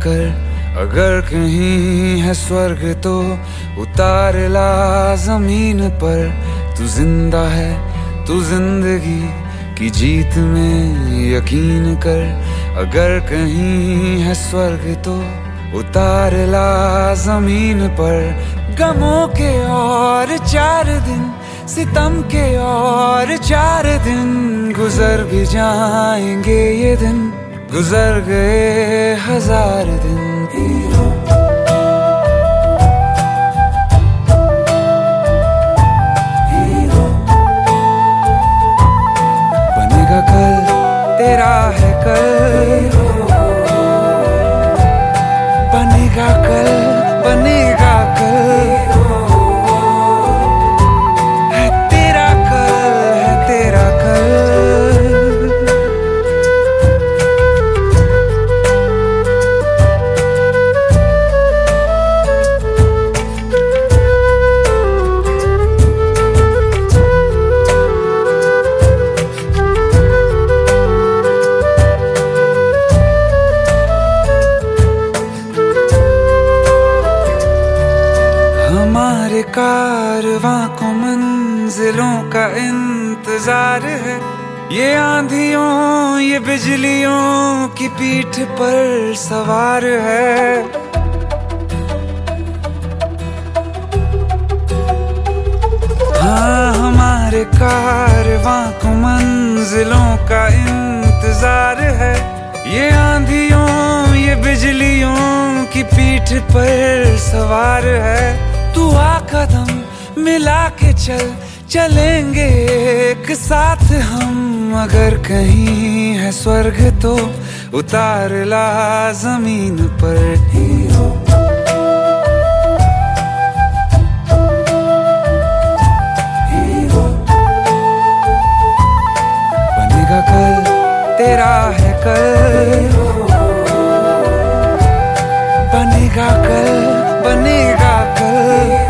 कर, अगर कहीं है स्वर्ग तो उतार ला जमीन पर। तू जिंदा है, तू जिंदगी की जीत में यकीन कर, अगर कहीं है स्वर्ग तो उतार ला जमीन पर। गमों के और 4 दिन, सितम के और 4 दिन, गुजर भी जाएंगे ये दिन, गुजर गए 1000 दिन। बनेगा कल, तेरा है कल, बनेगा कल, बनेगा कल, है तेरा कल, है तेरा कल। हमारे कारवां को मंजिलों का इंतजार है, ये आंधियों ये बिजलियों की पीठ पर सवार है। हाँ, हमारे कारवां को मंजिलों का इंतजार है, ये आंधियों ये बिजलियों की पीठ पर सवार है। तू आ कदम मिला के चल, चलेंगे एक साथ हम, अगर कहीं है स्वर्ग तो उतार ला जमीन पर। बनेगा कल, तेरा है कल, बनेगा कल, बनेगा कल।